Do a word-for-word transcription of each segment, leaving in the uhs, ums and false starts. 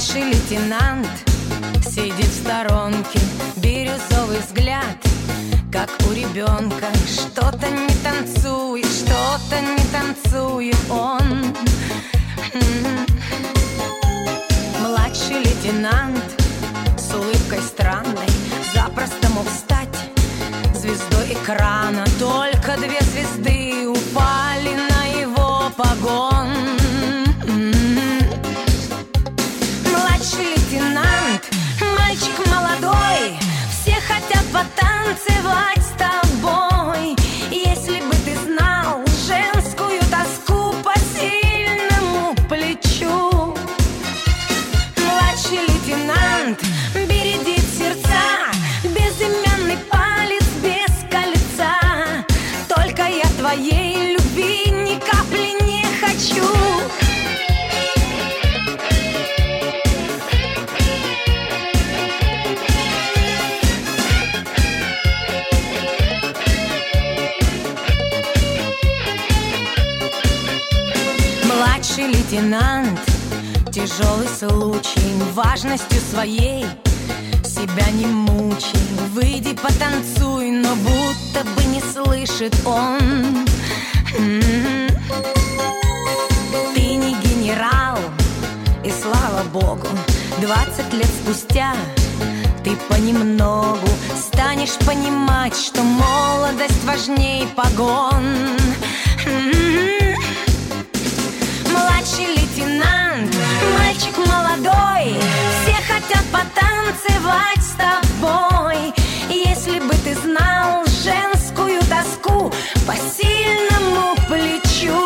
Младший лейтенант сидит в сторонке, бирюзовый взгляд, как у ребенка. Что-то не танцует, что-то не танцует он. Младший лейтенант с улыбкой странной запросто мог стать звездой экрана. Только две звезды упали на его погон. Младший лейтенант, мальчик молодой, все хотят потанцевать с тобой. Если бы ты знал женскую тоску по сильному плечу. Младший лейтенант бередит сердца, безымянный палец без кольца. Только я твоей любви ни капли не хочу. Младший лейтенант, тяжелый случай, важностью своей себя не мучай. Выйди потанцуй, но будто бы не слышит он. М-м-м. Ты не генерал, и слава богу, двадцать лет спустя ты понемногу станешь понимать, что молодость важней погон. М-м-м. Младший лейтенант, мальчик молодой, все хотят потанцевать с тобой. Если бы ты знал женскую тоску по сильному плечу.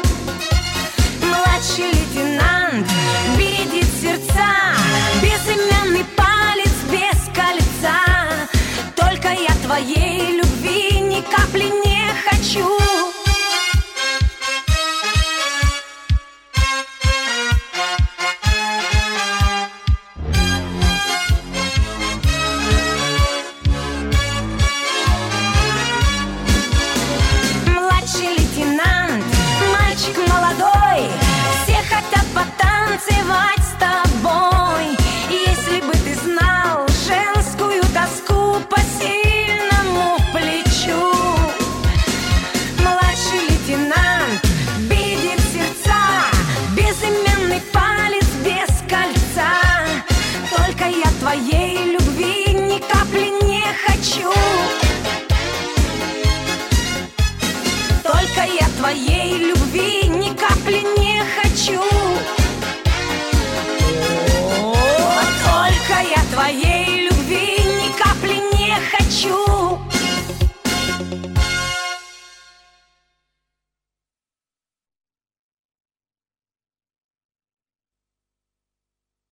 Младший лейтенант бередит сердца, безымянный палец без кольца. Только я твоей любви ни капли не хочу. Потанцевать с тобой.